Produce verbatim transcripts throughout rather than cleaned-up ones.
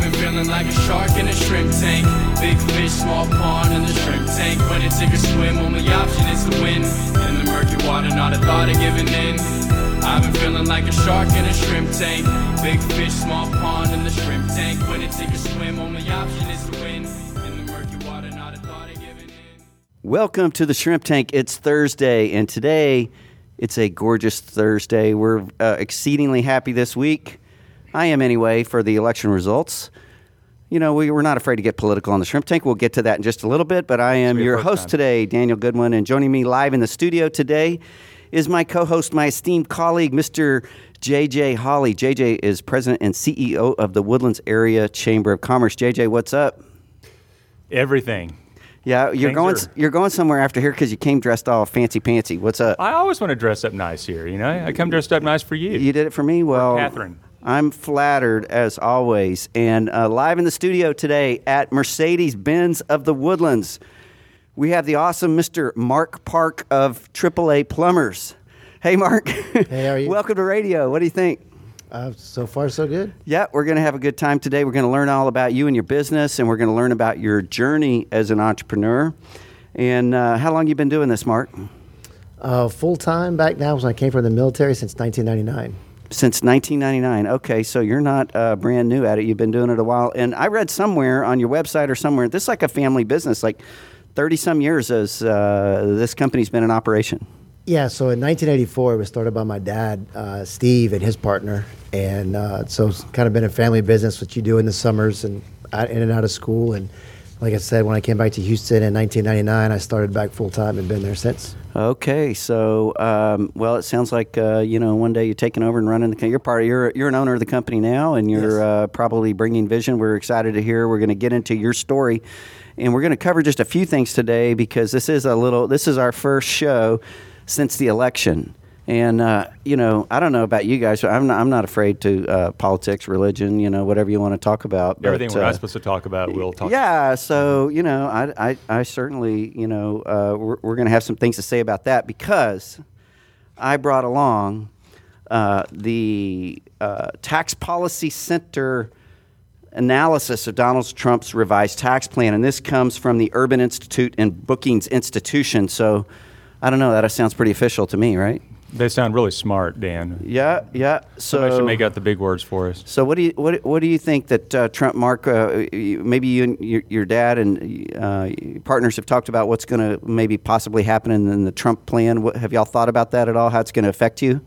been feeling like a shark in a shrimp tank. Big fish, small pond in the shrimp tank. When it take a swim, only option is to win. In the murky water, not a thought of giving in. I've been feeling like a shark in a shrimp tank. Big fish, small pond in the shrimp tank. When it take a swim, only option is to win. In the murky water, not a thought of giving in. Welcome to the Shrimp Tank. It's Thursday, and today it's a gorgeous Thursday. We're uh, exceedingly happy this week. I am anyway, for the election results. You know, we, we're not afraid to get political on the Shrimp Tank. We'll get to that in just a little bit, but I am your host time. today, Daniel Goodwin, and joining me live in the studio today is my co-host, my esteemed colleague, Mister J J Hawley. J J is president and C E O of the Woodlands Area Chamber of Commerce. J J, what's up? Everything. Yeah, you're Things going are- you're going somewhere after here because you came dressed all fancy-pantsy. What's up? I always want to dress up nice here, you know? I come dressed up nice for you. You did it for me? Well, Catherine. I'm flattered, as always. And uh, live in the studio today at Mercedes-Benz of the Woodlands, we have the awesome Mister Mark Park of triple A Plumbers. Hey, Mark. Hey, how are you? Welcome to radio. What do you think? Uh, so far, so good. Yeah, we're going to have a good time today. We're going to learn all about you and your business, and we're going to learn about your journey as an entrepreneur. And uh, how long you been doing this, Mark? Uh, full time back now, when I came from the military since nineteen ninety-nine. Since nineteen ninety-nine. Okay, so you're not uh, brand new at it. You've been doing it a while. And I read somewhere on your website or somewhere, this is like a family business, like thirty-some years as uh, this company's been in operation. Yeah, so in nineteen eighty-four, it was started by my dad, uh, Steve, and his partner. And uh, so it's kind of been a family business, what you do in the summers and out, in and out of school. And like I said, when I came back to Houston in nineteen ninety-nine, I started back full time and been there since. Okay, so um, well, it sounds like uh, you know one day you're taking over and running the. You're part of. You're you're an owner of the company now, and you're Yes. uh, probably bringing vision. We're excited to hear. We're going to get into your story, and we're going to cover just a few things today because this is a little. This is our first show since the election. And, uh, you know, I don't know about you guys, but I'm not, I'm not afraid to uh, politics, religion, you know, whatever you want to talk about. But, Everything we're uh, not supposed to talk about, we'll talk Yeah, so, you know, I, I, I certainly, you know, uh, we're, we're going to have some things to say about that because I brought along uh, the uh, Tax Policy Center analysis of Donald Trump's revised tax plan. And this comes from the Urban Institute and Bookings Institution. So, I don't know, that sounds pretty official to me, right? They sound really smart, Dan. Yeah, yeah. So Somebody should make out the big words for us. So what do you what what do you think that uh, Trump, Mark, uh, maybe you and your, your dad and uh, partners have talked about what's going to maybe possibly happen in, in the Trump plan? What, have y'all thought about that at all? How it's going to affect you?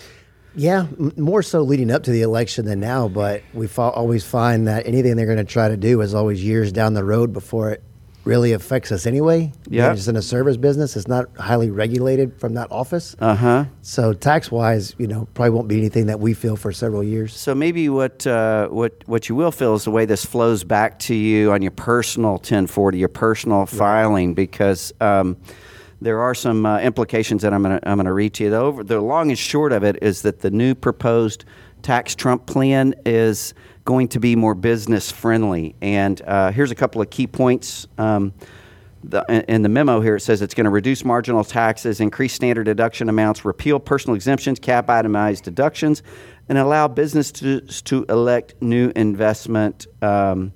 Yeah, m- more so leading up to the election than now. But we fo- always find that anything they're going to try to do is always years down the road before it really affects us anyway. Yeah. Being just in a service business, it's not highly regulated from that office. Uh huh. So tax-wise, you know, probably won't be anything that we feel for several years. So maybe what uh, what what you will feel is the way this flows back to you on your personal ten forty, your personal filing, because um, there are some uh, implications that I'm going to I'm going to read to you. The, over, the long and short of it is that the new proposed tax Trump plan is going to be more business friendly. And uh, here's a couple of key points. Um, the, in the memo here, it says it's going to reduce marginal taxes, increase standard deduction amounts, repeal personal exemptions, cap itemized deductions, and allow businesses to elect new investment um,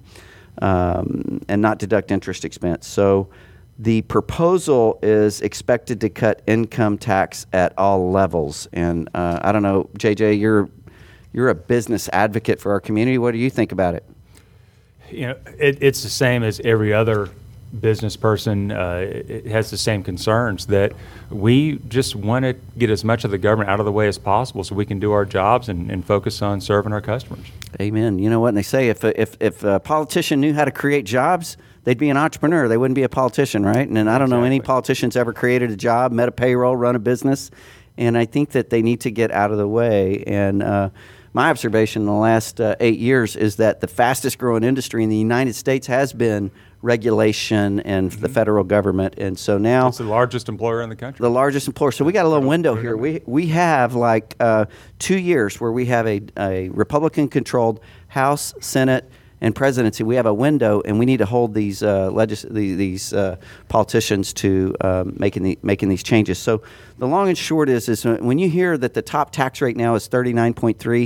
um, and not deduct interest expense. So the proposal is expected to cut income tax at all levels. And uh, I don't know, J J, you're You're a business advocate for our community. What do you think about it? You know, it, it's the same as every other business person. Uh, it, it has the same concerns that we just want to get as much of the government out of the way as possible so we can do our jobs and, and focus on serving our customers. Amen. You know what? And they say if a, if if a politician knew how to create jobs, they'd be an entrepreneur. They wouldn't be a politician, right? And, and I don't know any Exactly. politicians ever created a job, met a payroll, run a business. And I think that they need to get out of the way. And uh, my observation in the last uh, eight years is that the fastest growing industry in the United States has been regulation and mm-hmm. the federal government. And so now it's the largest employer in the country. The largest employer. So we got a little window here. We we have like uh, two years where we have a, a Republican-controlled House, Senate, and presidency. We have a window, and we need to hold these uh, legis- these uh, politicians to um, making the, making these changes. So the long and short is is when you hear that the top tax rate now is thirty-nine point three,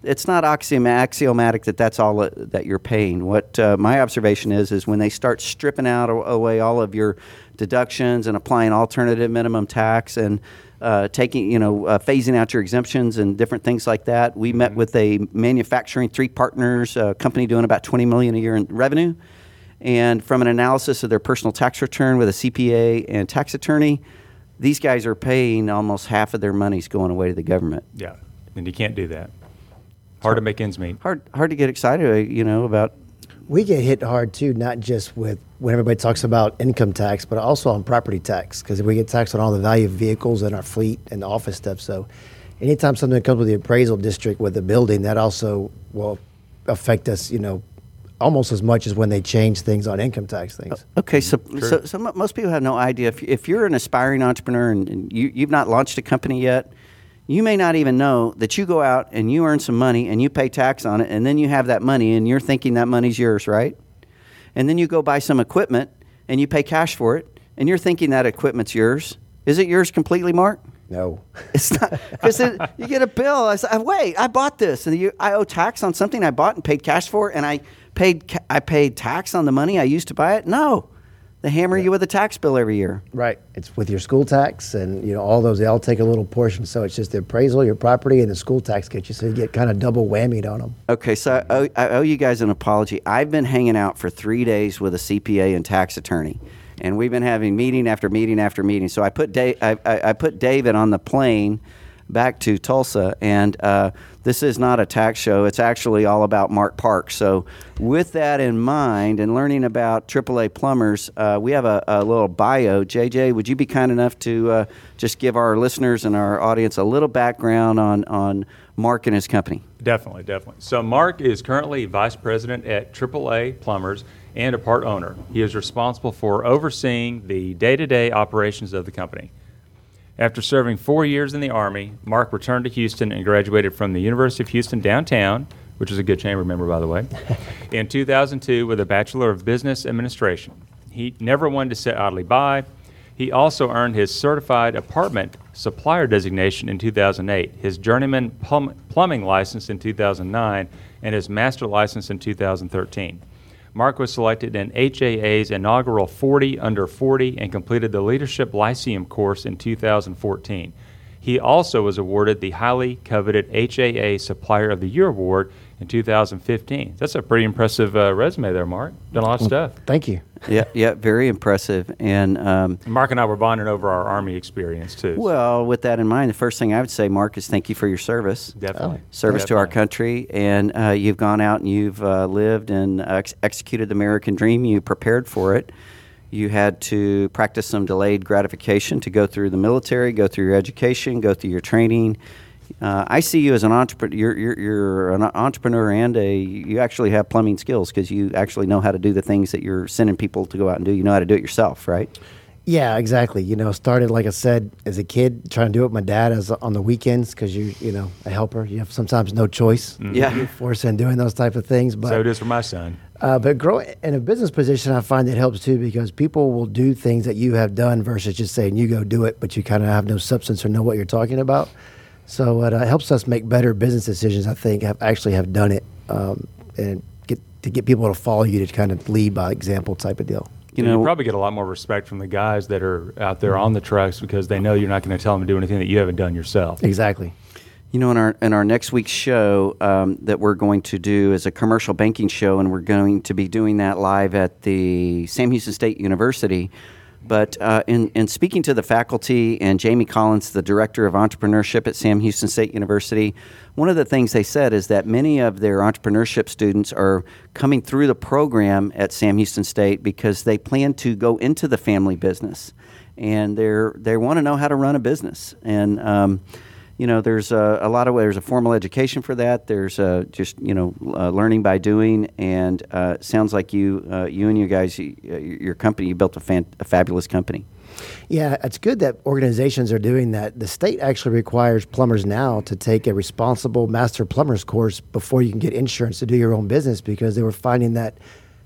it's not axiom- axiomatic that that's all that, that you're paying. What uh, my observation is is when they start stripping out a- away all of your deductions and applying alternative minimum tax and uh, taking, you know, uh, phasing out your exemptions and different things like that. We met with a manufacturing three partners, a company doing about twenty million dollars a year in revenue. And from an analysis of their personal tax return with a C P A and tax attorney, these guys are paying almost half of their money's going away to the government. Yeah, and you can't do that. Hard to make ends meet. Hard, hard to get excited, you know, about. We get hit hard too, not just with when everybody talks about income tax, but also on property tax, because we get taxed on all the value of vehicles and our fleet and the office stuff. So anytime something comes with the appraisal district with the building, that also will affect us, you know, almost as much as when they change things on income tax things. Okay, so so, so mo- most people have no idea. If, if you're an aspiring entrepreneur and, and you, you've not launched a company yet, you may not even know that you go out and you earn some money and you pay tax on it, and then you have that money and you're thinking that money's yours, right? And then you go buy some equipment and you pay cash for it, and you're thinking that equipment's yours. Is it yours completely, Mark? No. It's not, because you get a bill. I say, wait, I bought this, and you, I owe tax on something I bought and paid cash for, and I paid ca- I paid tax on the money I used to buy it. No, they hammer you with a tax bill every year. Right. It's with your school tax and, you know, all those, they all take a little portion. So it's just the appraisal, your property, and the school tax get you. So you get kind of double whammied on them. Okay, so I owe, I owe you guys an apology. I've been hanging out for three days with a C P A and tax attorney, and we've been having meeting after meeting after meeting. So I put Dave, I, I, I put David on the plane back to Tulsa, and uh, this is not a tax show. It's actually all about Mark Parks. So with that in mind and learning about triple A Plumbers, uh, we have a, a little bio. J J, would you be kind enough to uh, just give our listeners and our audience a little background on, on Mark and his company? Definitely, definitely. So Mark is currently vice president at triple A Plumbers and a part owner. He is responsible for overseeing the day-to-day operations of the company. After serving four years in the Army, Mark returned to Houston and graduated from the University of Houston downtown, which is a good chamber member, by the way, in two thousand two with a Bachelor of Business Administration. He never wanted to sit idly by. He also earned his Certified Apartment Supplier designation in two thousand eight, his Journeyman plum- Plumbing license in two thousand nine, and his Master license in two thousand thirteen. Mark was selected in H A A's inaugural forty under forty and completed the Leadership Lyceum course in two thousand fourteen. He also was awarded the highly coveted H A A Supplier of the Year Award in two thousand fifteen. That's a pretty impressive uh, resume there, Mark. Done a lot of stuff. Thank you. Yeah, yeah, very impressive. And um, And Mark and I were bonding over our Army experience, too. well, with that in mind, the first thing I would say, Mark, is thank you for your service. Definitely. Service to our Definitely. country, and uh, you've gone out and you've uh, lived and uh, ex- executed the American dream. You prepared for it. You had to practice some delayed gratification to go through the military, go through your education, go through your training. Uh, I see you as an entrepreneur. You're, you're, you're an entrepreneur, and a you actually have plumbing skills because you actually know how to do the things that you're sending people to go out and do. You know how to do it yourself, right? Yeah, exactly. You know, started, like I said, as a kid, trying to do it with my dad as on the weekends because you, you know, a helper. You have sometimes no choice. Yeah. You're forced in doing those type of things. But So it is for my son. Uh, but growing in a business position, I find it helps too because people will do things that you have done versus just saying you go do it, but you kind of have no substance or know what you're talking about. So it uh, helps us make better business decisions. I think have actually have done it um, and get to get people to follow you to kind of lead by example type of deal. You So know, you probably get a lot more respect from the guys that are out there on the trucks because they know you're not going to tell them to do anything that you haven't done yourself. Exactly. You know, in our in our next week's show um, that we're going to do is a commercial banking show, and we're going to be doing that live at the Sam Houston State University. But uh, in, in speaking to the faculty and Jamie Collins, the director of entrepreneurship at Sam Houston State University, one of the things they said is that many of their entrepreneurship students are coming through the program at Sam Houston State because they plan to go into the family business, and they're they want to know how to run a business. And um, you know, there's a, a lot of there's a formal education for that. There's uh, just you know uh, learning by doing, and uh, it sounds like you uh, you and you guys, you, your company, you built a, fan, a fabulous company. Yeah, it's good that organizations are doing that. The state actually requires plumbers now to take a responsible master plumber's course before you can get insurance to do your own business because they were finding that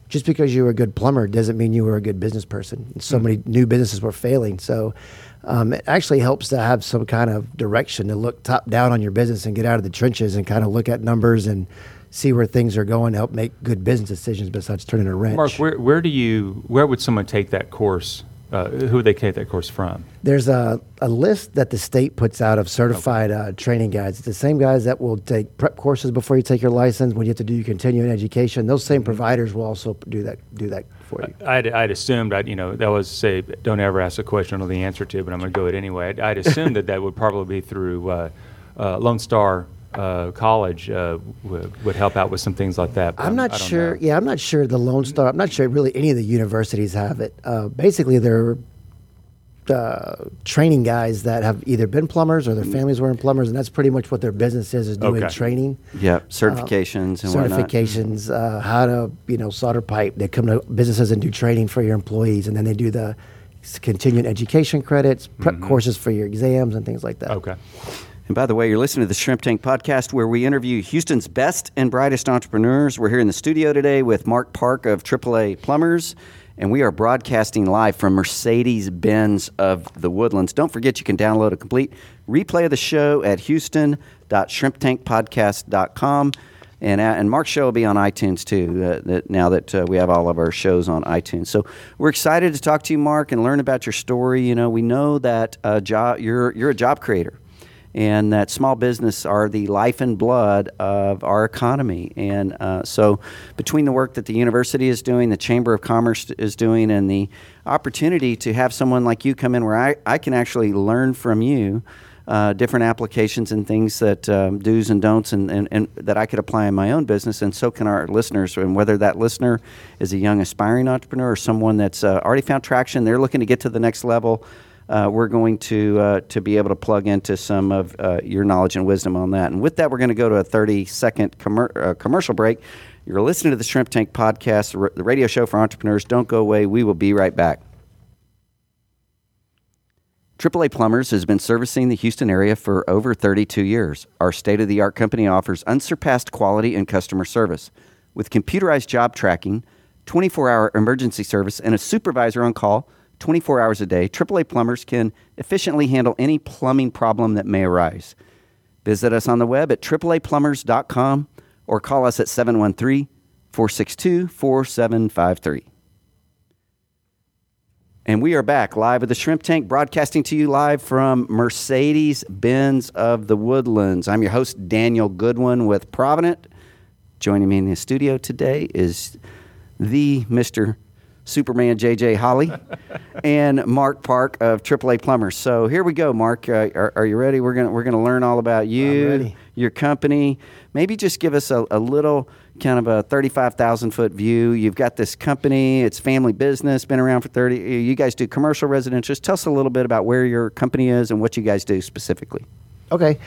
just because you were a good plumber doesn't mean you were a good business person. So mm-hmm. many new businesses were failing. So um, it actually helps to have some kind of direction to look top down on your business and get out of the trenches and kind of look at numbers and see where things are going to help make good business decisions besides turning a wrench. Mark, where, where do you, where would someone take that course? Uh, who would they take that course from? There's a, a list that the state puts out of certified okay. uh, training guides. It's the same guys that will take prep courses before you take your license, when you have to do your continuing education. Those same mm-hmm. providers will also do that do that for you. I'd, I'd assumed, I'd, you know, that was say, don't ever ask a question I don't know the answer to, but I'm going to go it anyway. I'd, I'd assumed that that would probably be through uh, uh, Lone Star Uh, college uh, w- would help out with some things like that. I'm not sure. Know. Yeah, I'm not sure the Lone Star. I'm not sure really any of the universities have it. Uh, basically, they're uh, training guys that have either been plumbers or their families were in plumbers, and that's pretty much what their business is, is doing okay. training. Yeah, certifications uh, and certifications, uh, how to you know solder pipe. They come to businesses and do training for your employees, and then they do the continuing education credits, prep mm-hmm. courses for your exams, and things like that. Okay. And by the way, you're listening to the Shrimp Tank Podcast, where we interview Houston's best and brightest entrepreneurs. We're here in the studio today with Mark Park of triple A Plumbers, and we are broadcasting live from Mercedes-Benz of the Woodlands. Don't forget you can download a complete replay of the show at houston dot shrimp tank podcast dot com. And, uh, and Mark's show will be on iTunes, too, uh, that now that uh, we have all of our shows on iTunes. So we're excited to talk to you, Mark, and learn about your story. You know, we know that uh, job, you're you're a job creator, and that small business are the life and blood of our economy. And uh, so between the work that the university is doing, the Chamber of Commerce is doing, and the opportunity to have someone like you come in where I, I can actually learn from you uh, different applications and things that um, do's and don'ts and, and, and that I could apply in my own business, and so can our listeners. And whether that listener is a young aspiring entrepreneur or someone that's uh, already found traction, they're looking to get to the next level, Uh, we're going to uh, to be able to plug into some of uh, your knowledge and wisdom on that. And with that, we're going to go to a thirty-second commer- uh, commercial break. You're listening to the Shrimp Tank Podcast, the, r- the radio show for entrepreneurs. Don't go away. We will be right back. triple A Plumbers has been servicing the Houston area for over thirty-two years. Our state-of-the-art company offers unsurpassed quality and customer service. With computerized job tracking, twenty-four hour emergency service, and a supervisor on call twenty-four hours a day, triple A Plumbers can efficiently handle any plumbing problem that may arise. Visit us on the web at triple A plumbers dot com or call us at seven one three, four six two, four seven five three. And we are back live with the Shrimp Tank, broadcasting to you live from Mercedes-Benz of the Woodlands. I'm your host, Daniel Goodwin with Provident. Joining me in the studio today is the Mister Superman J J Holly and Mark Park of triple A Plumbers. So here we go, Mark. Uh, are, are you ready? We're gonna we're gonna learn all about you, your company. Maybe just give us a, a little kind of a thirty-five thousand foot view. You've got this company. It's family business. Been around for thirty. You guys do commercial, residential. Just tell us a little bit about where your company is and what you guys do specifically. Okay,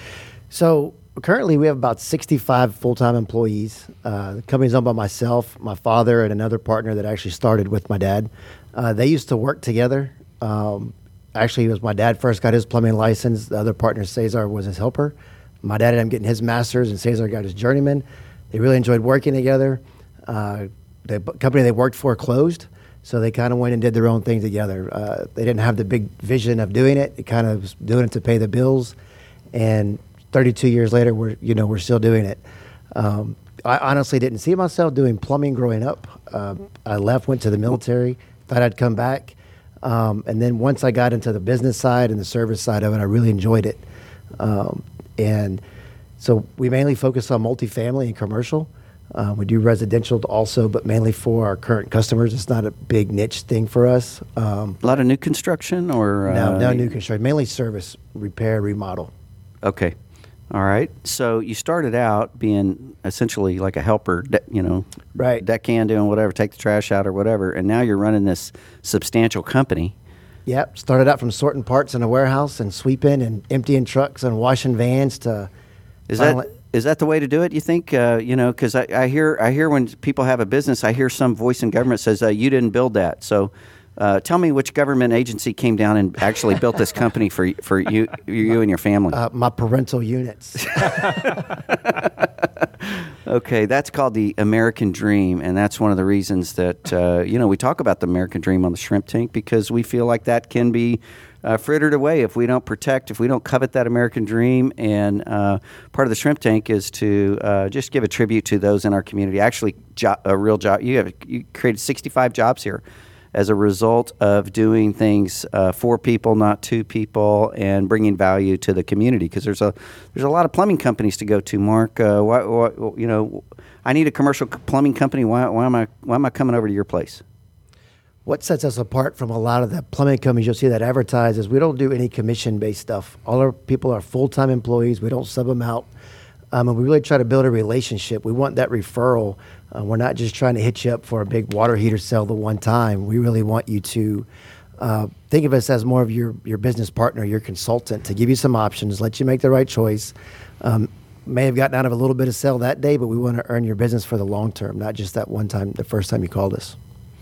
so currently we have about sixty-five full-time employees. Uh, the company's owned by myself, my father, and another partner that actually started with my dad. Uh, they used to work together. Um, actually, it was my dad first got his plumbing license. The other partner, Cesar, was his helper. My dad ended up getting his master's, and Cesar got his journeyman. They really enjoyed working together. Uh, the b- company they worked for closed, so they kind of went and did their own thing together. Uh, they didn't have the big vision of doing it. They kind of was doing it to pay the bills, and thirty-two years later, we're you know we're still doing it. Um, I honestly didn't see myself doing plumbing growing up. Uh, I left, went to the military, thought I'd come back, um, and then once I got into the business side and the service side of it, I really enjoyed it. Um, and so we mainly focus on multifamily and commercial. Uh, we do residential also, but mainly for our current customers. It's not a big niche thing for us. Um, a lot of new construction, or uh, no, no new construction, mainly service, repair, remodel. Okay. All right. So you started out being essentially like a helper, de- you know, right? Deckhand, doing whatever, take the trash out or whatever, and now you're running this substantial company. Yep. Started out from sorting parts in a warehouse and sweeping and emptying trucks and washing vans to. Is that is that the way to do it? You think? Uh, you know, because I, I hear I hear when people have a business, I hear some voice in government says uh, you didn't build that. So. Uh, tell me which government agency came down and actually built this company for for you, you and your family. Uh, my parental units. uh, Okay, that's called the American Dream, and that's one of the reasons that uh, you know we talk about the American Dream on the Shrimp Tank, because we feel like that can be uh, frittered away if we don't protect, if we don't covet that American Dream. And uh, part of the Shrimp Tank is to uh, just give a tribute to those in our community. Actually, jo- a real job. You have you created sixty-five jobs here as a result of doing things uh, for people, not to people, and bringing value to the community. Because there's a there's a lot of plumbing companies to go to. Mark, uh, why, why, you know, I need a commercial plumbing company. Why, why am I why am I coming over to your place? What sets us apart from a lot of the plumbing companies you'll see that advertise is we don't do any commission-based stuff. All our people are full-time employees. We don't sub them out. Um, and we really try to build a relationship. We want that referral. Uh, we're not just trying to hit you up for a big water heater sale the one time. We really want you to uh, think of us as more of your, your business partner, your consultant, to give you some options, let you make the right choice. Um, may have gotten out of a little bit of sale that day, but we want to earn your business for the long term, not just that one time, the first time you called us.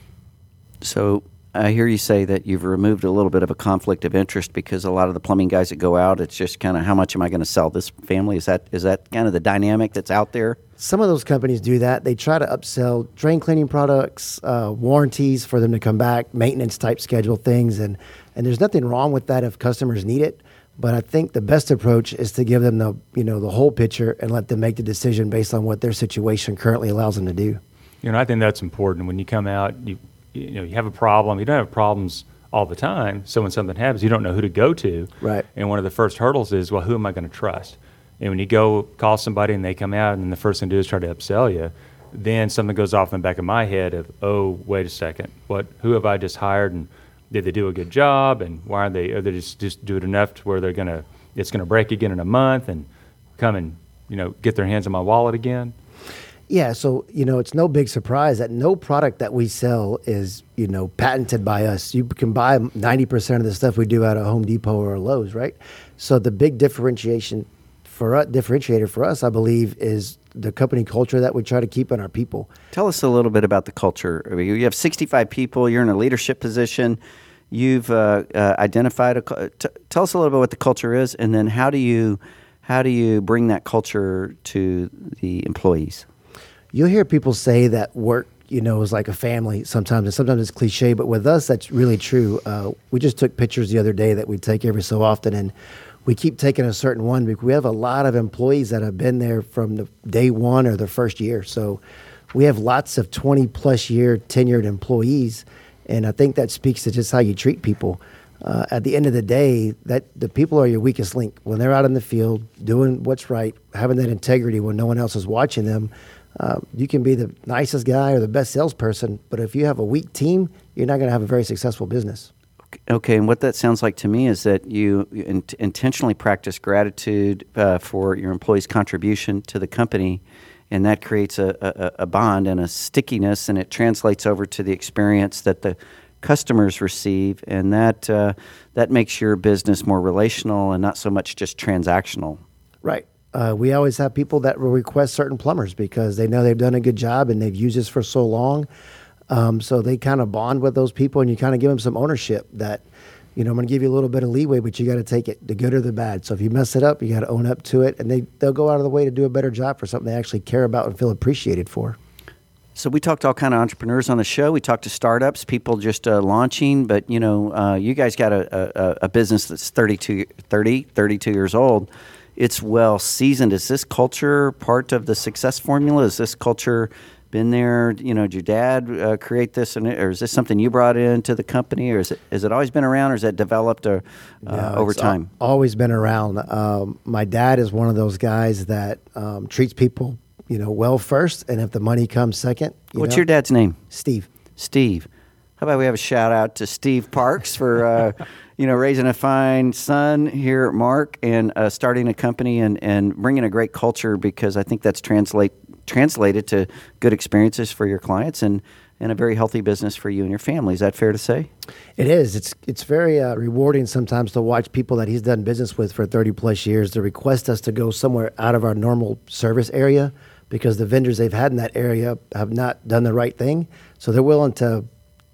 So I hear you say that you've removed a little bit of a conflict of interest, because a lot of the plumbing guys that go out, it's just kind of, how much am I going to sell this family? Is that is that kind of the dynamic that's out there? Some of those companies do that. They try to upsell drain cleaning products, uh, warranties for them to come back, maintenance type schedule things. And, and there's nothing wrong with that if customers need it. But I think the best approach is to give them the, you know, the whole picture and let them make the decision based on what their situation currently allows them to do. You know, I think that's important. When you come out, you you know, you have a problem. You don't have problems all the time. So when something happens, you don't know who to go to. Right. And one of the first hurdles is, well, who am I going to trust? And when you go call somebody and they come out and the first thing to do is try to upsell you, then something goes off in the back of my head of, oh, wait a second, what? Who have I just hired, and did they do a good job? And why are they? Are they just just do it enough to where they're gonna? It's gonna break again in a month and come and you know get their hands on my wallet again. Yeah, so, you know, it's no big surprise that no product that we sell is, you know, patented by us. You can buy ninety percent of the stuff we do out of Home Depot or Lowe's, right? So the big differentiation for us, differentiator for us, I believe, is the company culture that we try to keep in our people. Tell us a little bit about the culture. I mean, you have sixty-five people. You're in a leadership position. You've uh, uh, identified a. T- tell us a little bit what the culture is, and then how do you how do you bring that culture to the employees? You'll hear people say that work, you know, is like a family sometimes, and sometimes it's cliche, but with us, that's really true. Uh, we just took pictures the other day that we take every so often, and we keep taking a certain one because we have a lot of employees that have been there from the day one or the first year. So we have lots of twenty plus year tenured employees, and I think that speaks to just how you treat people. Uh, at the end of the day, that the people are your weakest link. When they're out in the field doing what's right, having that integrity when no one else is watching them, Uh, you can be the nicest guy or the best salesperson, but if you have a weak team, you're not going to have a very successful business. Okay, and what that sounds like to me is that you in- intentionally practice gratitude uh, for your employees' contribution to the company, and that creates a, a, a bond and a stickiness, and it translates over to the experience that the customers receive, and that uh, that makes your business more relational and not so much just transactional. Right. Uh, we always have people that will request certain plumbers because they know they've done a good job and they've used this for so long. Um, so they kind of bond with those people, and you kind of give them some ownership that, you know, I'm going to give you a little bit of leeway, but you got to take it, the good or the bad. So if you mess it up, you got to own up to it, and they, they'll go out of the way to do a better job for something they actually care about and feel appreciated for. So we talked to all kind of entrepreneurs on the show. We talked to startups, people just uh, launching, but, you know, uh, you guys got a, a, a business that's thirty-two, thirty, thirty-two years old. It's well seasoned. Is this culture part of the success formula? Is this culture been there? You know, did your dad uh, create this, and or is this something you brought into the company, or is it has it always been around, or is it developed or, uh, No, over it's time? al- always been around. Um, my dad is one of those guys that um, treats people, you know, well first, and if the money comes second. You What's know, your dad's name? Steve. Steve. How about we have a shout out to Steve Parks for, uh, you know, raising a fine son here at Mark and uh, starting a company and, and bringing a great culture, because I think that's translate translated to good experiences for your clients and, and a very healthy business for you and your family. Is that fair to say? It is. It's it's very uh, rewarding sometimes to watch people that he's done business with for thirty plus years to request us to go somewhere out of our normal service area because the vendors they've had in that area have not done the right thing. So they're willing to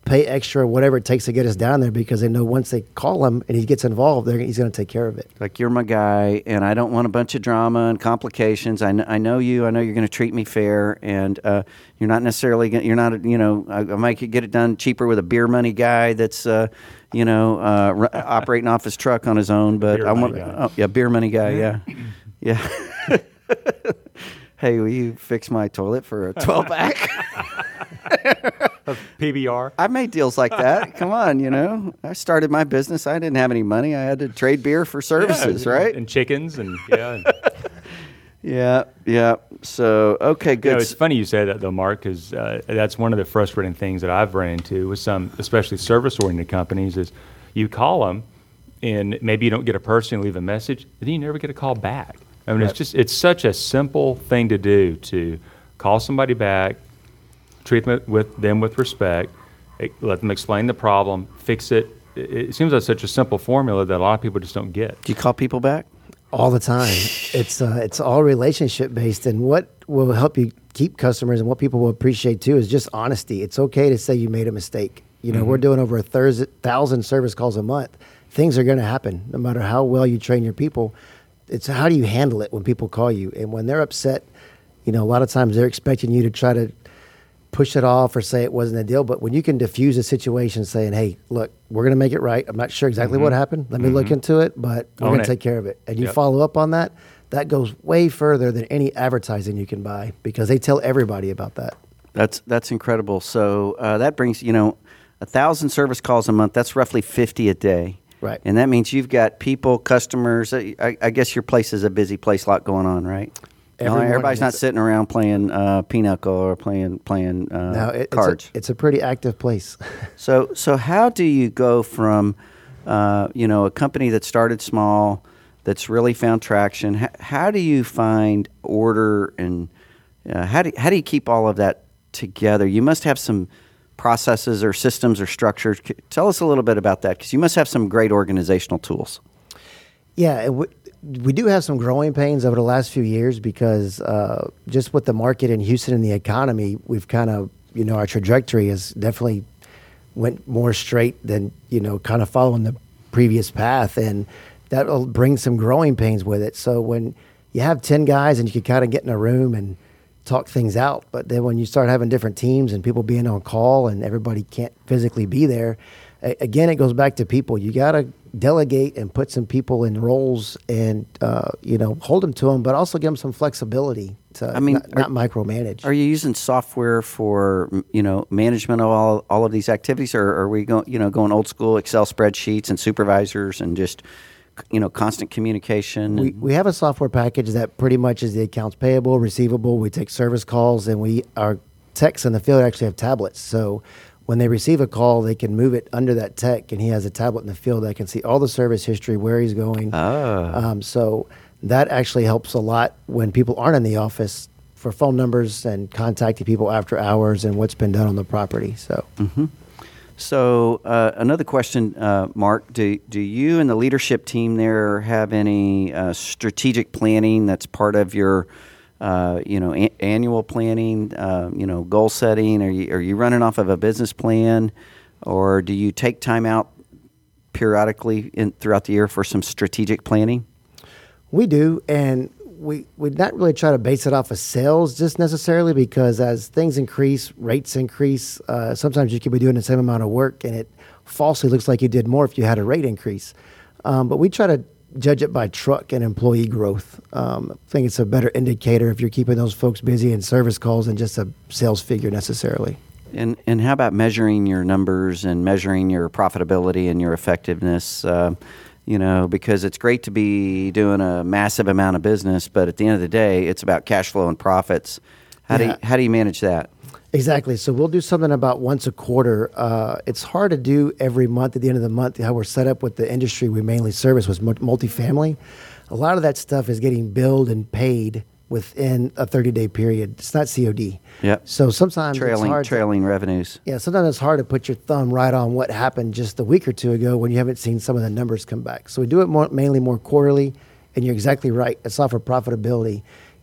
pay extra, whatever it takes to get us down there, because they know once they call him and he gets involved, they're, he's going to take care of it. Like, you're my guy, and I don't want a bunch of drama and complications. I, kn- I know you. I know you're going to treat me fair, and uh, you're not necessarily gonna, you're not, you know, I, I might get it done cheaper with a beer money guy that's, uh, you know, uh, r- operating off his truck on his own. But Beer I money want, guy. oh, yeah, beer money guy, yeah, yeah. Hey, will you fix my toilet for a twelve pack? P B R. I made deals like that. Come on, you know. I started my business. I didn't have any money. I had to trade beer for services, Yeah, right? And chickens and yeah. And, Yeah, yeah. So, okay, you good. know, it's funny you say that though, Mark, because uh, that's one of the frustrating things that I've run into with some, especially service-oriented companies, is you call them and maybe you don't get a person, you leave a message, and then you never get a call back. I mean, Right. it's just it's such a simple thing to do, to call somebody back, treat them with them with respect, eh, let them explain the problem, fix it. It, it seems like such a simple formula that a lot of people just don't get. Do you call people back? All the time. It's uh, it's all relationship based, and what will help you keep customers and what people will appreciate too is just honesty. It's okay to say you made a mistake. You know, Mm-hmm. we're doing over a thurs- thousand service calls a month. Things are going to happen, no matter how well you train your people. It's how do you handle it when people call you, and when they're upset. You know, a lot of times they're expecting you to try to push it off or say it wasn't a deal. But when you can diffuse a situation, saying, "Hey, look, we're going to make it right. I'm not sure exactly what happened. Let me look into it, but we're Own going it. to take care of it." And you Yep. follow up on that. That goes way further than any advertising you can buy, because they tell everybody about that. That's that's incredible. So uh, that brings, you know, a thousand service calls a month. That's roughly fifty a day. Right. And that means you've got people, customers. I, I I guess your place is a busy place, a lot going on, right? Every No, morning everybody's not is- sitting around playing uh, pinochle or playing playing uh, Now, it, cards. It's a, it's a pretty active place. So, so how do you go from, uh, you know, a company that started small, that's really found traction? How, how do you find order, and uh, how do how do you keep all of that together? You must have some processes or systems or structures. C- Tell us a little bit about that, because you must have some great organizational tools. Yeah, and we, we do have some growing pains over the last few years, because uh, just with the market in Houston and the economy, we've kind of, you know, our trajectory has definitely went more straight than, you know, kind of following the previous path. And that'll bring some growing pains with it. So when you have ten guys and you can kind of get in a room and talk things out, but then when you start having different teams and people being on call and everybody can't physically be there, a- again, it goes back to people. You got to delegate and put some people in roles and, uh, you know, hold them to them, but also give them some flexibility to I mean, not, not are- micromanage. Are you using software for, m- you know, management of all, all of these activities, or are we going, you know, going old school Excel spreadsheets and supervisors and just, you know, constant communication? We, and- we have a software package that pretty much is the accounts payable, receivable. We take service calls, and we our techs in the field actually have tablets. So when they receive a call, they can move it under that tech, and he has a tablet in the field that can see all the service history, where he's going. Ah. Um, so that actually helps a lot when people aren't in the office, for phone numbers and contacting people after hours and what's been done on the property. So. So uh, another question, uh, Mark, do, do you and the leadership team there have any uh, strategic planning that's part of your, uh, you know, a- annual planning, uh, you know, goal setting? Are you, are you running off of a business plan, or do you take time out periodically in, throughout the year for some strategic planning? We do, and we we not really try to base it off of sales just necessarily, because as things increase, rates increase. Uh, sometimes you could be doing the same amount of work, and it falsely looks like you did more if you had a rate increase. Um, but we try to judge it by truck and employee growth. Um, I think it's a better indicator if you're keeping those folks busy in service calls than just a sales figure necessarily. And and how about measuring your numbers and measuring your profitability and your effectiveness? Uh, you know, because it's great to be doing a massive amount of business, but at the end of the day, it's about cash flow and profits. How do you, Yeah. how do you manage that? Exactly. So we'll do something about once a quarter. Uh, it's hard to do every month at the end of the month. How we're set up with the industry we mainly service was mul- multifamily. A lot of that stuff is getting billed and paid within a thirty-day period. It's not C O D. Yep. So sometimes it's Trailing hard. to- trailing revenues. yeah, sometimes it's hard to put your thumb right on what happened just a week or two ago when you haven't seen some of the numbers come back. So we do it more, mainly more quarterly, and you're exactly right. It's off of profitability.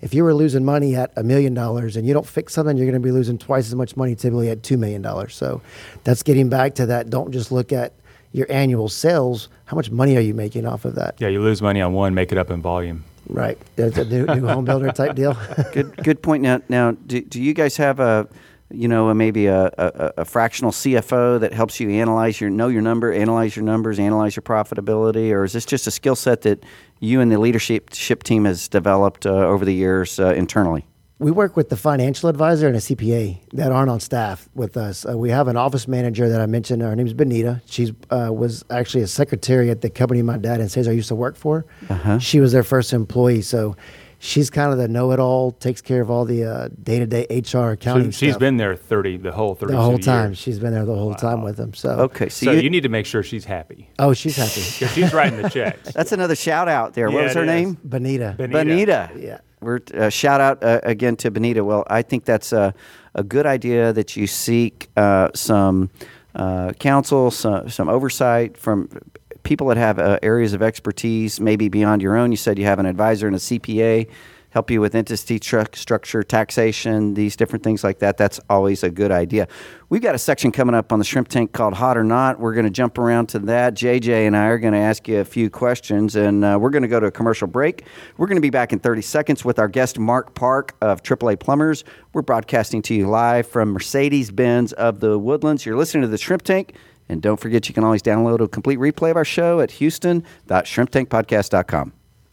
if you were losing money at a million dollars and you don't fix something, you're going to be losing twice as much money typically at two million dollars. So that's getting back to that. Don't just look at your annual sales. How much money are you making off of that? Yeah, you lose money on one, make it up in volume. Right. It's a new, new home builder type deal. Good good point. Now, now do, do you guys have a, you know, a, maybe a, a, a fractional C F O that helps you analyze your, know your number, analyze your numbers, analyze your profitability, or is this just a skill set that you and the leadership ship team has developed uh, over the years uh, internally? We work with the financial advisor and a C P A that aren't on staff with us. Uh, we have an office manager that I mentioned. Her name's Benita. She uh, was actually a secretary at the company my dad and Cesar used to work for. Uh-huh. She was their first employee, so she's kind of the know-it-all, takes care of all the uh, day-to-day H R accounting so she's stuff. been there thirty, the whole thirty. The whole time. Years. She's been there the whole wow. time with them. So okay, so, so you, you need to make sure she's happy. Oh, she's happy. Because she's writing the checks. That's another shout out there. Yeah, what was her is. name? Benita. Benita. Benita. Yeah. We're uh, shout out uh, again to Benita. Well, I think that's a, a good idea that you seek uh, some uh, counsel, some, some oversight from people that have uh, areas of expertise, maybe beyond your own. You said you have an advisor and a C P A help you with entity tru- structure, taxation, these different things like that. That's always a good idea. We've got a section coming up on the Shrimp Tank called Hot or Not. We're going to jump around to that. J J and I are going to ask you a few questions, and uh, we're going to go to a commercial break. We're going to be back in thirty seconds with our guest, Mark Park of triple A Plumbers. We're broadcasting to you live from Mercedes-Benz of the Woodlands. You're listening to the Shrimp Tank, and don't forget you can always download a complete replay of our show at houston dot shrimp tank podcast dot com.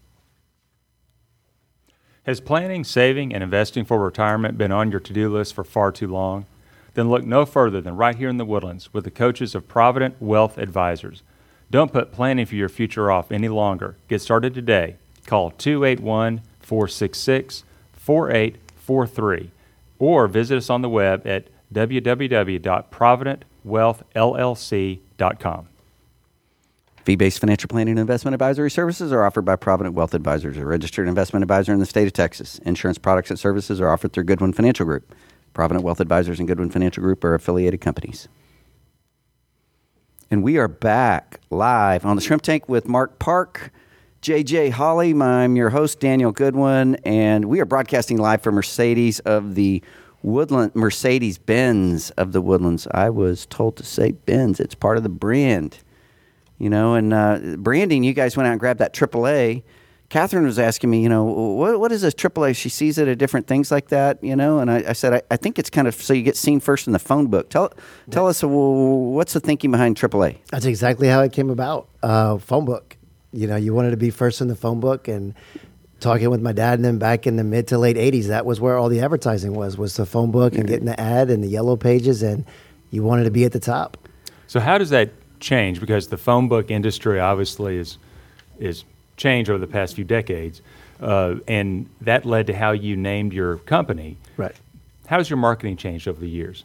Has planning, saving, and investing for retirement been on your to-do list for far too long? Then look no further than right here in the Woodlands with the coaches of Provident Wealth Advisors. Don't put planning for your future off any longer. Get started today. Call two eight one, four six six, four eight four three or visit us on the web at w w w dot provident wealth l l c dot com. Fee-based financial planning and investment advisory services are offered by Provident Wealth Advisors, a registered investment advisor in the state of Texas. Insurance products and services are offered through Goodwin Financial Group. Provident Wealth Advisors and Goodwin Financial Group are affiliated companies. And we are back live on the Shrimp Tank with Mark Park, J J Hawley. I'm your host, Daniel Goodwin, and we are broadcasting live from Mercedes of the Woodland, Mercedes-Benz of the Woodlands. I was told to say Benz. It's part of the brand. You know, and uh, branding, you guys went out and grabbed that triple A. Catherine was asking me, you know, what what is this triple A? She sees it at different things like that, you know, and I, I said, I, I think it's kind of so you get seen first in the phone book. Tell tell us, well, what's the thinking behind triple A? That's exactly how it came about. Uh, phone book. You know, you wanted to be first in the phone book, and talking with my dad and then back in the mid to late eighties, that was where all the advertising was, was the phone book and getting the ad and the yellow pages, and you wanted to be at the top. So how does that change? Because the phone book industry obviously is is changed over the past few decades, uh, and that led to how you named your company. Right. How has your marketing changed over the years?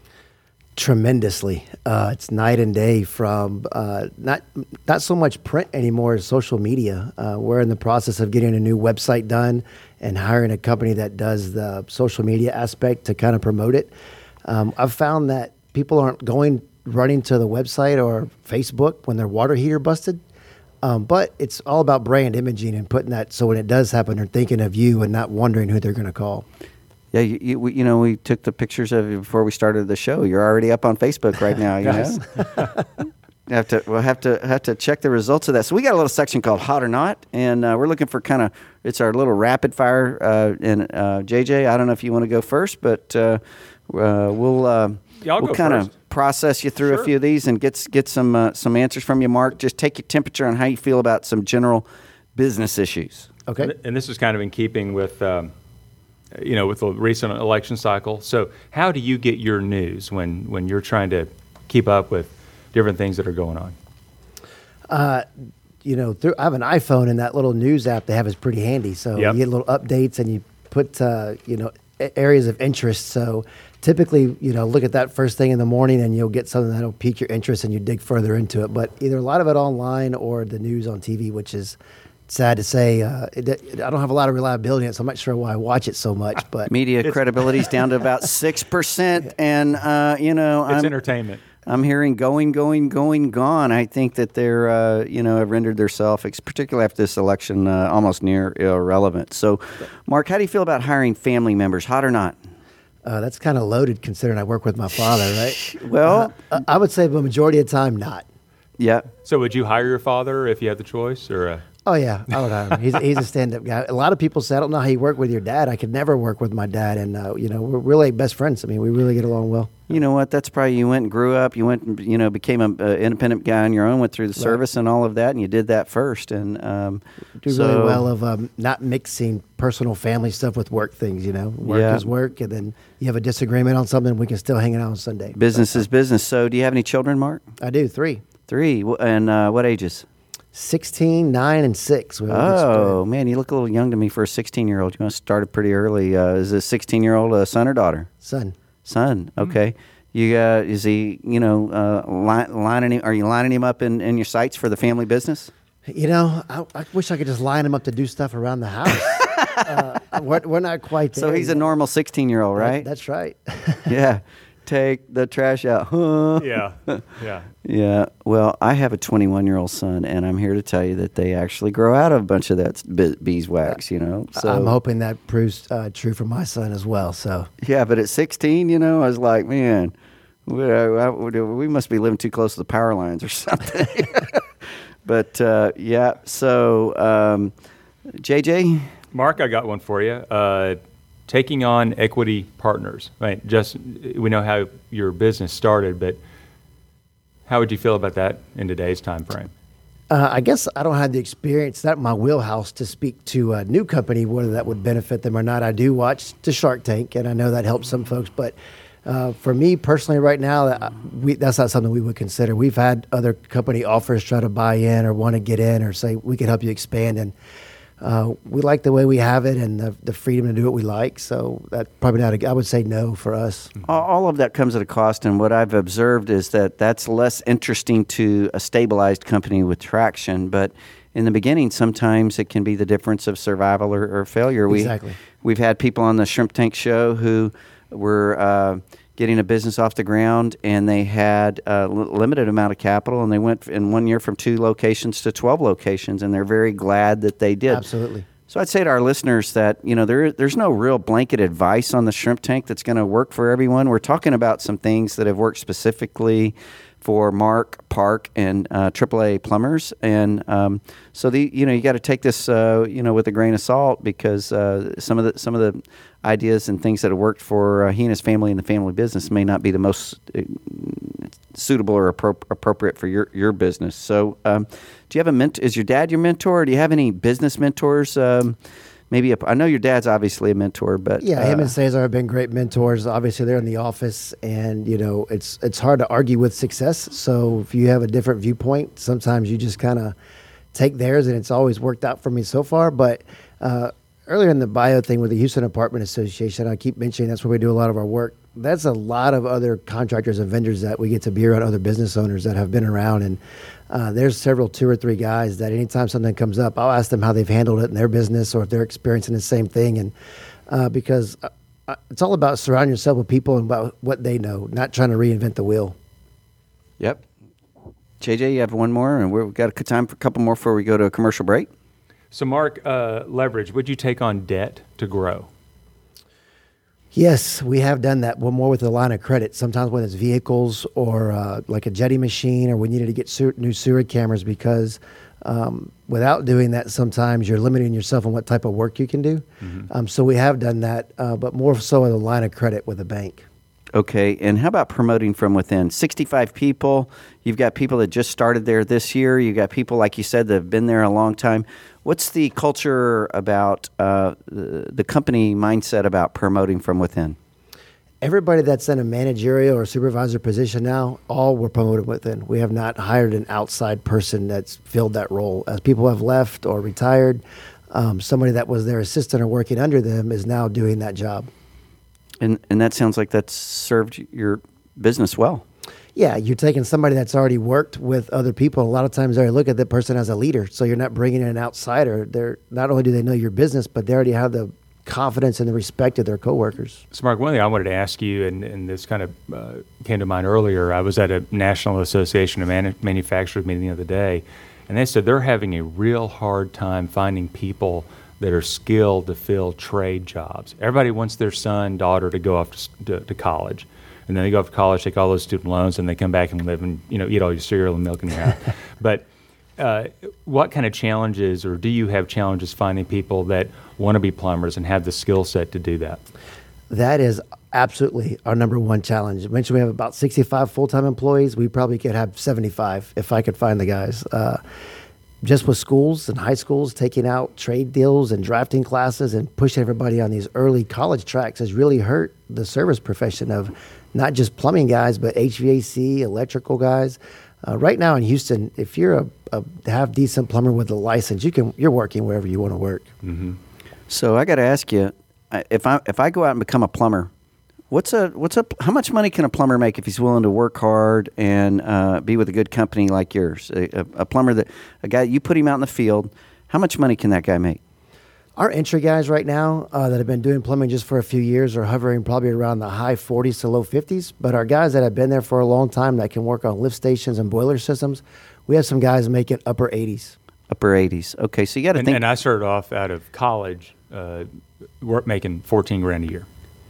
Tremendously. Uh, it's night and day from uh, not not so much print anymore as social media. Uh, we're in the process of getting a new website done and hiring a company that does the social media aspect to kind of promote it. Um, I've found that people aren't going running to the website or Facebook when their water heater busted. Um, but it's all about brand imaging and putting that so when it does happen, they're thinking of you and not wondering who they're going to call. Yeah, you, you, we, you know, we took the pictures of you before we started the show. You're already up on Facebook right now. You know, have to we'll have to have to check the results of that. So we got a little section called Hot or Not, and uh, we're looking for kind of it's our little rapid fire. Uh, and uh, J J, I don't know if you want to go first, but uh, uh, we'll uh, yeah, I'll we'll go kind of first. process you through Sure. a few of these and get get some uh, some answers from you, Mark. Just take your temperature on how you feel about some general business issues. Okay. And, and this is kind of in keeping with, um, you know, with the recent election cycle. So how do you get your news when, when you're trying to keep up with different things that are going on? Uh, you know, through, I have an iPhone, and that little news app they have is pretty handy. So Yep. you get little updates, and you put, uh, you know, a- areas of interest. So typically, you know, look at that first thing in the morning, and you'll get something that'll pique your interest, and you dig further into it. But either a lot of it online or the news on T V, which is sad to say. Uh, it, it, I don't have a lot of reliability in it, so I'm not sure why I watch it so much. But Media credibility is down to about six percent, and uh, you know, It's I'm, entertainment. I'm hearing going, going, going, gone. I think that they're, uh, you know, have rendered themselves, particularly after this election, uh, almost near irrelevant. So, Mark, how do you feel about hiring family members, hot or not? Uh, that's kind of loaded considering I work with my father, right? Well, uh, I would say the majority of the time, not. Yeah. So would you hire your father if you had the choice, or? Uh... Oh yeah, I would hire him. He's he's a stand-up guy. A lot of people say, I don't know how you work with your dad. I could never work with my dad, and uh, you know, we're really best friends. I mean, we really get along well. You know what? That's probably you went and grew up. You went and, you know, became an independent guy on your own, went through the Right. service and all of that, and you did that first. And um, Do so, really well of um, not mixing personal family stuff with work things, you know. Work Yeah. is work, and then you have a disagreement on something, we can still hang out on Sunday. business is business. So do you have any children, Mark? I do, three. Three. Wh- And uh, what ages? sixteen, nine, and six. We have a good Oh, spread. man, you look a little young to me for a sixteen-year-old. You must have started pretty early. Uh, is a sixteen-year-old a son or daughter? Son. Son. Okay. You uh, is he? You know, uh, li- lining him? Are you lining him up in, in your sights for the family business? You know, I, I wish I could just line him up to do stuff around the house. uh, we're, we're not quite there. So he's a yet. normal sixteen-year-old, That- right? that's right. Yeah. Take the trash out. Huh? Yeah, yeah. Yeah. Well, I have a twenty-one-year-old son, and I'm here to tell you that they actually grow out of a bunch of that be- beeswax. You know. So I'm hoping that proves uh, true for my son as well. So yeah, but at sixteen, you know, I was like, man, we, uh, we must be living too close to the power lines or something. But uh, yeah. So um, J J. Mark, I got one for you. Uh, taking on equity partners, right? Just we know how your business started, but how would you feel about that in today's time frame? Uh, I guess I don't have the experience, not my wheelhouse, to speak to a new company, whether that would benefit them or not. I do watch the Shark Tank, and I know that helps some folks. But uh, for me personally right now, that we, that's not something we would consider. We've had other company offers try to buy in or want to get in or say, we can help you expand. And uh, we like the way we have it and the, the freedom to do what we like. So that's probably not a, I would say no for us. All all of that comes at a cost, and what I've observed is that that's less interesting to a stabilized company with traction. But in the beginning, sometimes it can be the difference of survival or, or failure. Exactly. We, we've had people on the Shrimp Tank show who were uh, getting a business off the ground, and they had a l- limited amount of capital, and they went in one year from two locations to twelve locations, and they're very glad that they did. Absolutely. So I'd say to our listeners that, you know, there there's no real blanket advice on the Shrimp Tank that's going to work for everyone. We're talking about some things that have worked specifically for Mark, Park, and uh, triple A plumbers. And um, so, the you know, you got to take this, uh, you know, with a grain of salt, because uh, some of the some of the ideas and things that have worked for uh, he and his family and the family business may not be the most uh, suitable or appro- appropriate for your, your business. So um, do you have a mentor? Is your dad your mentor? Or do you have any business mentors? Um, maybe a, I know your dad's obviously a mentor, but Yeah, uh, him and Cesar have been great mentors. Obviously, they're in the office, and you know it's it's hard to argue with success. So if you have a different viewpoint, sometimes you just kind of take theirs, and it's always worked out for me so far. But uh, earlier in the bio thing with the Houston Apartment Association, I keep mentioning that's where we do a lot of our work. That's a lot of other contractors and vendors that we get to be around, other business owners that have been around. And uh, there's several, two or three guys that anytime something comes up, I'll ask them how they've handled it in their business or if they're experiencing the same thing. And uh, because uh, it's all about surrounding yourself with people and about what they know, not trying to reinvent the wheel. Yep. J J, you have one more, and we've got a time for a couple more before we go to a commercial break. So, Mark, uh, leverage, would you take on debt to grow? Yes, we have done that. Well, more with the line of credit. Sometimes when it's vehicles or uh, like a jetty machine, or we needed to get sewer, new sewer cameras, because um, without doing that, sometimes you're limiting yourself on what type of work you can do. Mm-hmm. Um, so we have done that, uh, but more so with a line of credit with a bank. Okay, and how about promoting from within? sixty-five people. You've got people that just started there this year. You've got people, like you said, that have been there a long time. What's the culture about uh, the, the company mindset about promoting from within? Everybody that's in a managerial or supervisor position now, all were promoted within. We have not hired an outside person that's filled that role. As people have left or retired, um, somebody that was their assistant or working under them is now doing that job. And and that sounds like that's served your business well. Yeah, you're taking somebody that's already worked with other people. A lot of times they look at that person as a leader, so you're not bringing in an outsider. They're not only do they know your business, but they already have the confidence and the respect of their coworkers. So, Mark, one thing I wanted to ask you, and, and this kind of uh, came to mind earlier, I was at a National Association of Manu- Manufacturers meeting the other day, and they said they're having a real hard time finding people that are skilled to fill trade jobs. Everybody wants their son, daughter to go off to, to, to college. And then they go off to college, take all those student loans, and they come back and live and, you know, eat all your cereal and milk in your house. But uh, what kind of challenges, or do you have challenges finding people that want to be plumbers and have the skill set to do that? That is absolutely our number one challenge. I mentioned we have about sixty-five full-time employees. We probably could have seventy-five if I could find the guys. Uh, just with schools and high schools taking out trade deals and drafting classes and pushing everybody on these early college tracks has really hurt the service profession of not just plumbing guys, but H V A C, electrical guys. Uh, right now in Houston, if you're a, a half decent plumber with a license, you can you're working wherever you want to work. Mm-hmm. So I got to ask you, if I if I go out and become a plumber, what's a what's a how much money can a plumber make if he's willing to work hard and uh, be with a good company like yours? A, a, a plumber that a guy you put him out in the field, how much money can that guy make? Our entry guys right now uh, that have been doing plumbing just for a few years are hovering probably around the high forties to low fifties. But our guys that have been there for a long time that can work on lift stations and boiler systems, we have some guys making upper eighties. Upper eighties. Okay, so you got to And, think. and I started off out of college uh, work making fourteen grand a year.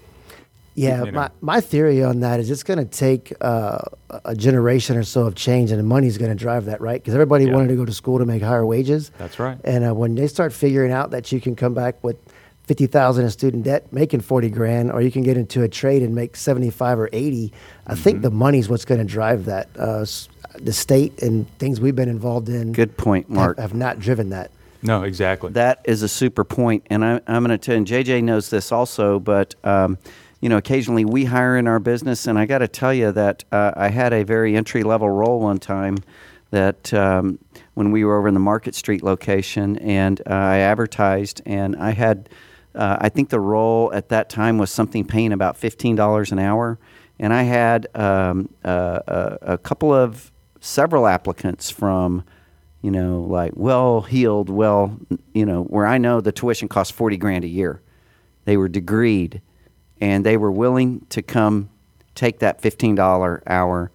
Yeah, You know. my, my theory on that is it's going to take uh, a generation or so of change, and the money's going to drive that, right? Because everybody Yeah. wanted to go to school to make higher wages. That's right. And uh, when they start figuring out that you can come back with fifty thousand in student debt, making forty grand, or you can get into a trade and make seventy-five or eighty, I Mm-hmm. think the money's what's going to drive that. Uh, s- the state and things we've been involved in Good point, have, Mark. have not driven that. No, exactly. That is a super point, and I, I'm going to tell you, and J J knows this also, but, um, you know, occasionally we hire in our business, and I got to tell you that uh, I had a very entry-level role one time that um, when we were over in the Market Street location, and uh, I advertised, and I had, uh, I think the role at that time was something paying about fifteen dollars an hour, and I had um, uh, a, a couple of, several applicants from, you know, like well-heeled, well, you know, where I know the tuition costs forty grand a year. They were degreed, and they were willing to come take that fifteen dollars hour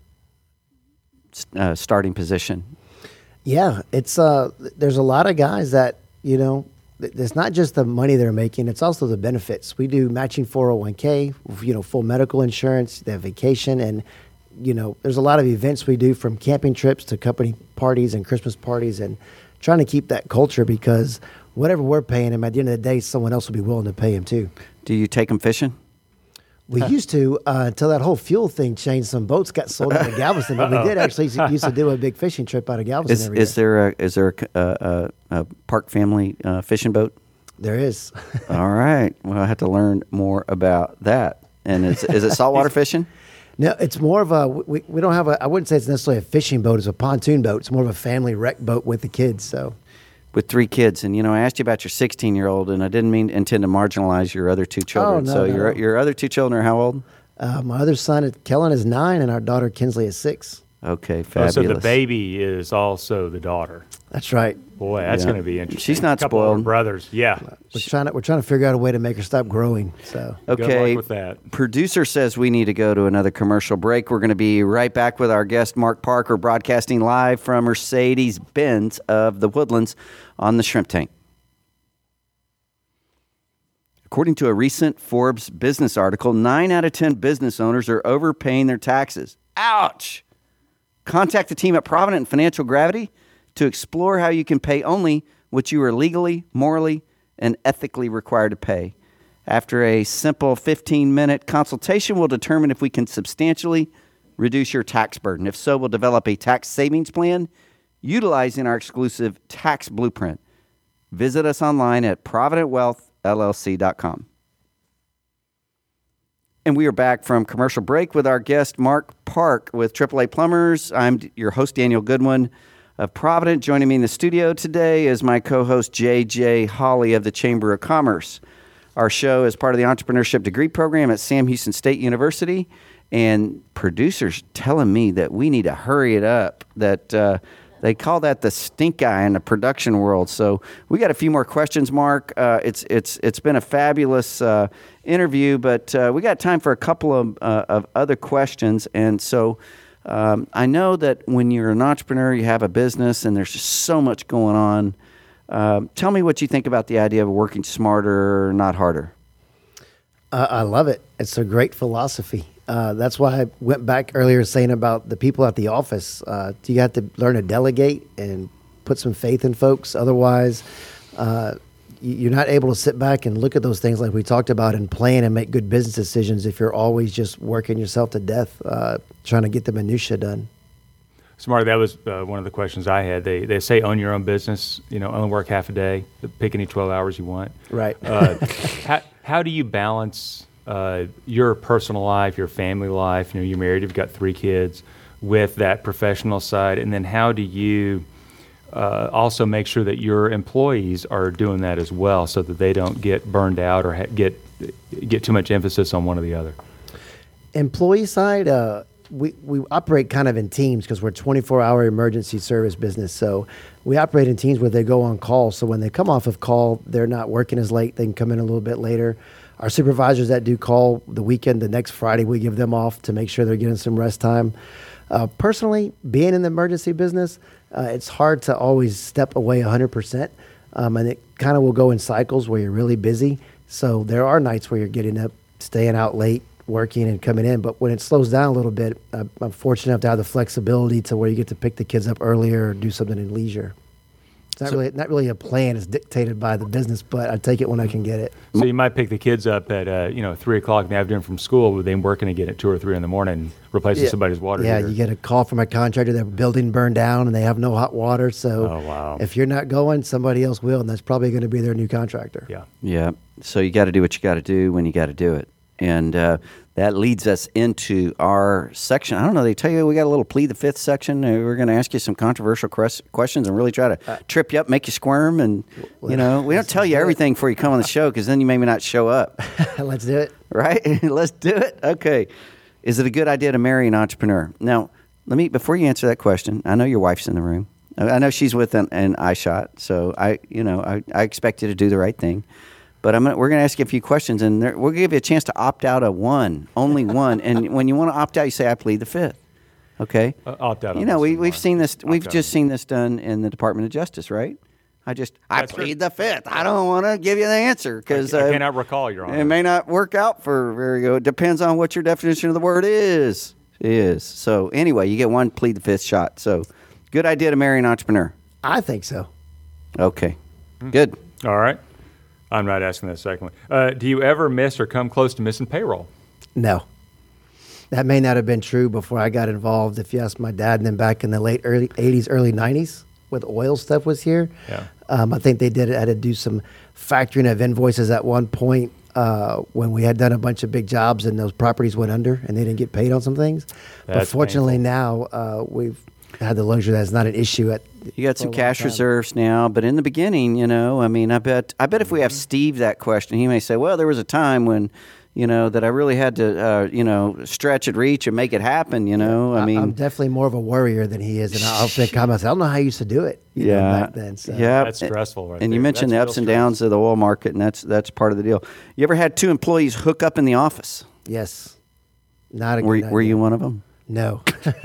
uh, starting position. Yeah, it's uh, there's a lot of guys that, you know, th- it's not just the money they're making, it's also the benefits. We do matching four oh one k, you know, full medical insurance, they have vacation, and, you know, there's a lot of events we do from camping trips to company parties and Christmas parties, and trying to keep that culture because whatever we're paying him, at the end of the day, someone else will be willing to pay him too. Do you take them fishing? We used to uh, until that whole fuel thing changed. Some boats got sold out of Galveston, but we did actually used to do a big fishing trip out of Galveston Is, every is year. there a is there a, a, a, a Park family uh, fishing boat? There is. All right. Well, I have to learn more about that. And is is it saltwater fishing? No, it's more of a, we, we don't have a, I wouldn't say it's necessarily a fishing boat, it's a pontoon boat. It's more of a family rec boat with the kids, so. With three kids, and you know, I asked you about your sixteen-year-old, and I didn't mean intend to marginalize your other two children. no, so no. your your other two children are how old? Uh, my other son, Kellen, is nine, and our daughter, Kinsley, is six. Okay, Oh, fabulous. so the baby is also the daughter. That's right. Boy, that's Yeah. going to be interesting. She's not A couple of spoiled. brothers. Yeah. We're trying to, we're trying to figure out a way to make her stop growing, so. Good Okay, luck with that. Producer says we need to go to another commercial break. We're going to be right back with our guest, Mark Parker, broadcasting live from Mercedes-Benz of the Woodlands on the Shrimp Tank. According to a recent Forbes business article, nine out of ten business owners are overpaying their taxes. Ouch! Contact the team at Provident Financial Gravity to explore how you can pay only what you are legally, morally, and ethically required to pay. After a simple fifteen-minute consultation, we'll determine if we can substantially reduce your tax burden. If so, we'll develop a tax savings plan utilizing our exclusive tax blueprint. Visit us online at provident wealth L L C dot com. And we are back from commercial break with our guest, Mark Park with triple A Plumbers. I'm your host, Daniel Goodwin of Provident. Joining me in the studio today is my co-host, J J Hawley of the Chamber of Commerce. Our show is part of the Entrepreneurship Degree Program at Sam Houston State University. And producers telling me that we need to hurry it up, that uh, they call that the stink eye in the production world. So we got a few more questions, Mark. Uh, it's it's it's been a fabulous uh, interview, but uh, we got time for a couple of uh, of other questions. And so um, I know that when you're an entrepreneur, you have a business, and there's just so much going on. Um, tell me what you think about the idea of working smarter, not harder. Uh, I love it. It's a great philosophy. Uh, that's why I went back earlier saying about the people at the office. Uh, you have to learn to delegate and put some faith in folks. Otherwise, uh, you're not able to sit back and look at those things like we talked about and plan and make good business decisions if you're always just working yourself to death, uh, trying to get the minutia done. Smart. That was uh, one of the questions I had. They they say own your own business. You know, only work half a day. Pick any twelve hours you want. Right. Uh, how how do you balance uh, your personal life, your family life? You know, you're married. You've got three kids. With that professional side, and then how do you uh, also make sure that your employees are doing that as well, so that they don't get burned out or ha- get get too much emphasis on one or the other? Employee side. Uh, We, we operate kind of in teams because we're a twenty-four hour emergency service business. So we operate in teams where they go on call. So when they come off of call, they're not working as late. They can come in a little bit later. Our supervisors that do call the weekend, the next Friday, we give them off to make sure they're getting some rest time. Uh, personally, being in the emergency business, uh, it's hard to always step away one hundred percent. Um, and it kind of will go in cycles where you're really busy. So there are nights where you're getting up, staying out late, working and coming in. But when it slows down a little bit, uh, I'm fortunate enough to have the flexibility to where you get to pick the kids up earlier or do something in leisure. It's not, so, really, not really a plan. It's dictated by the business, but I take it when I can get it. So you might pick the kids up at uh, you know three o'clock in the afternoon from school, but then working again at two or three in the morning, replacing yeah. somebody's water Yeah, heater. you get a call from a contractor. Their building burned down and they have no hot water. So oh, wow. if you're not going, somebody else will, and that's probably going to be their new contractor. Yeah. Yeah. So you got to do what you got to do when you got to do it. And uh, that leads us into our section. I don't know. They tell you we got a little plead the fifth section. Uh, we're going to ask you some controversial cres- questions and really try to uh, trip you up, make you squirm. And, you know, we don't tell you everything before you come on the show because then you maybe not show up. Let's do it. Right? Let's do it. Okay. Is it a good idea to marry an entrepreneur? Now, let me, before you answer that question, I know your wife's in the room. I know she's with an, an iShot. So, I, you know, I, I expect you to do the right thing. But I'm gonna, we're going to ask you a few questions, and there, we'll give you a chance to opt out of one, only one. And when you want to opt out, you say, I plead the fifth. Okay? Uh, opt out. You know, we, we've one. seen this. Opt we've out. just seen this done in the Department of Justice, right? I just, That's I plead true. the fifth. I don't want to give you the answer because I, I uh, cannot recall, Your Honor. it may not work out for very good. It depends on what your definition of the word is. Is. So anyway, you get one plead the fifth shot. So good idea to marry an entrepreneur. I think so. Okay. Good. All right. I'm not asking that second one. Uh, do you ever miss or come close to missing payroll? No. That may not have been true before I got involved. If you ask my dad, and then back in the late early eighties, early nineties, when oil stuff was here, Yeah. um, I think they did had to do some factoring of invoices at one point uh, when we had done a bunch of big jobs and those properties went under and they didn't get paid on some things. But That's fortunately painful. now uh, we've had the luxury that's not an issue at. You got for some a long cash time. reserves now, but in the beginning, you know, I mean, I bet, I bet if we have Steve that question, he may say, "Well, there was a time when, you know, that I really had to, uh, you know, stretch and reach and make it happen." You know, I mean, I'm definitely more of a worrier than he is, and I'll pick comments. I don't know how you used to do it. You know, yeah, back then. So. yeah, That's stressful right And you there. mentioned That's the real ups and stress. downs of the oil market, and that's that's part of the deal. You ever had two employees hook up in the office? Yes. Not a Were, good were idea. you one of them? No.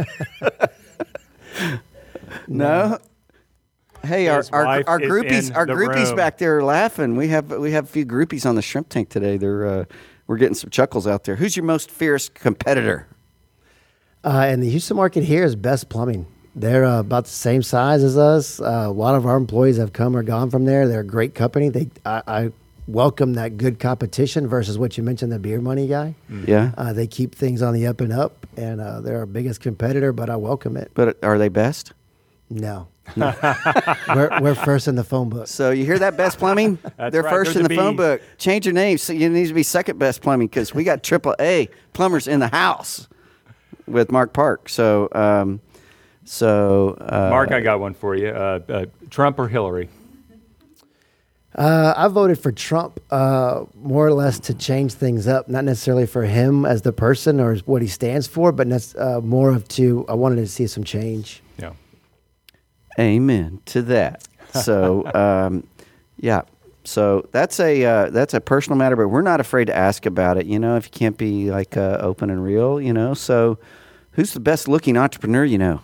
No. Hey, our His our, wife our is groupies in our the groupies room. back there are laughing. We have we have a few groupies on the shrimp tank today. They're uh, we're getting some chuckles out there. Who's your most fierce competitor? Uh, and the Houston market here is Best Plumbing. They're uh, about the same size as us. Uh, a lot of our employees have come or gone from there. They're a great company. They I, I welcome that good competition versus what you mentioned, the beer money guy. Yeah, Uh, they keep things on the up and up, and uh, they're our biggest competitor, but I welcome it. but are they best? No. we're, we're first in the phone book. So you hear that, Best Plumbing? That's They're right, first there's in a the phone B. book. Change your name. So you need to be second Best Plumbing because we got triple A plumbers in the house with Mark Park. So, um, so uh, Mark, I got one for you. Uh, uh, Trump or Hillary? Uh, I voted for Trump uh, more or less to change things up, not necessarily for him as the person or what he stands for, but that's uh, more of to I wanted to see some change. Yeah. Amen to that. So, um, yeah. So that's a uh, that's a personal matter, but we're not afraid to ask about it. You know, if you can't be like uh, open and real, you know. So, who's the best looking entrepreneur you know?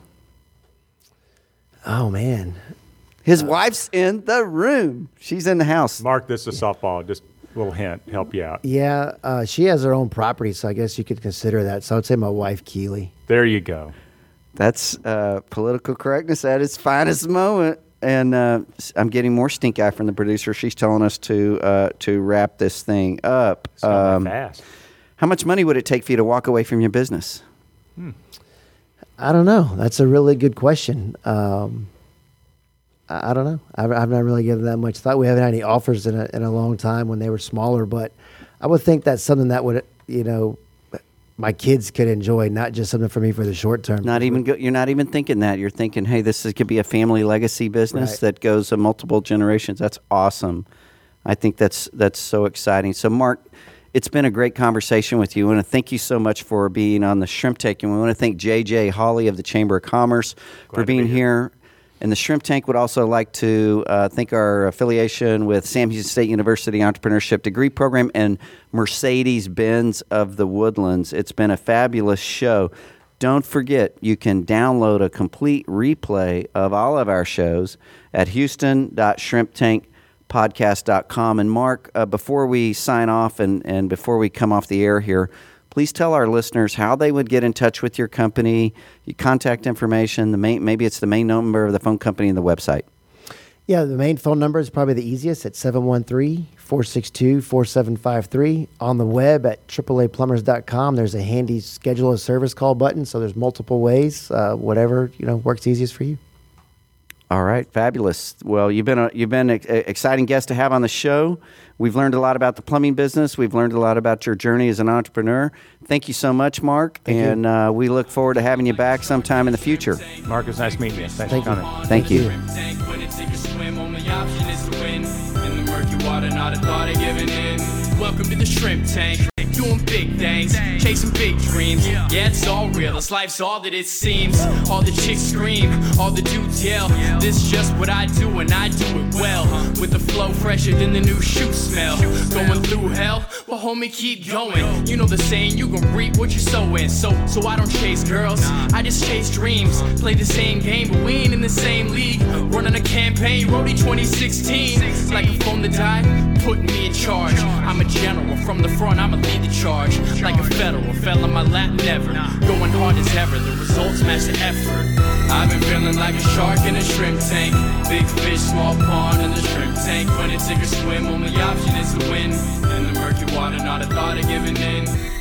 Oh man, his uh, wife's in the room. She's in the house. Mark, this is softball. Just a little hint, help you out. Yeah, uh, she has her own property, so I guess you could consider that. So I'd say my wife, Keely. There you go. That's uh, political correctness at its finest moment. And uh, I'm getting more stink eye from the producer. She's telling us to uh, to wrap this thing up. It's not um, that fast. How much money would it take for you to walk away from your business? Hmm. I don't know. That's a really good question. Um, I, I don't know. I've, I've not really given that much thought. We haven't had any offers in a, in a long time when they were smaller, but I would think that's something that would, you know, my kids could enjoy, not just something for me for the short term. Not even go, you're not even thinking that. You're thinking, hey, this is, could be a family legacy business Right. that goes uh, multiple generations. That's awesome. I think that's that's so exciting. So, Mark, it's been a great conversation with you. I want to thank you so much for being on the Shrimp Tank, and we want to thank J J Hawley of the Chamber of Commerce Glad for to being be here. here. And the Shrimp Tank would also like to uh, thank our affiliation with Sam Houston State University Entrepreneurship Degree Program and Mercedes-Benz of the Woodlands. It's been a fabulous show. Don't forget, you can download a complete replay of all of our shows at houston dot shrimp tank podcast dot com. And Mark, uh, before we sign off and, and before we come off the air here, please tell our listeners how they would get in touch with your company, your contact information, the main, maybe it's the main number of the phone company and the website. Yeah, the main phone number is probably the easiest at seven one three, four six two, four seven five three. On the web at triple A plumbers dot com, there's a handy schedule a service call button, so there's multiple ways, uh, whatever you know works easiest for you. All right, fabulous. Well, you've been a, you've been an exciting guest to have on the show. We've learned a lot about the plumbing business. We've learned a lot about your journey as an entrepreneur. Thank you so much, Mark. Thank and uh, we look forward to having you back sometime in the future. Mark, it's nice meeting you. Thanks Thank for you. coming. Thank you. Tank, when it take a swim, only option is to win. In the murky water, not a thought of giving in. Welcome to the Shrimp Tank. Doing big things, chasing big dreams. Yeah, it's all real, this life's all that it seems. All the chicks scream, all the dudes yell. This is just what I do and I do it well. With the flow fresher than the new shoe smell. Going through hell, well homie keep going. You know the saying, you can reap what you sow in. So, so I don't chase girls, I just chase dreams. Play the same game, but we ain't in the same league. Running a campaign, Roadie twenty sixteen. Like a phone to die, putting me in charge. I'm a general, from the front I'ma lead the charge. Like a federal, fell on my lap never. Going hard as ever, the results match the effort. I've been feeling like a shark in a shrimp tank. Big fish, small pond in the shrimp tank. When it take a swim, only option is to win. In the murky water, not a thought of giving in.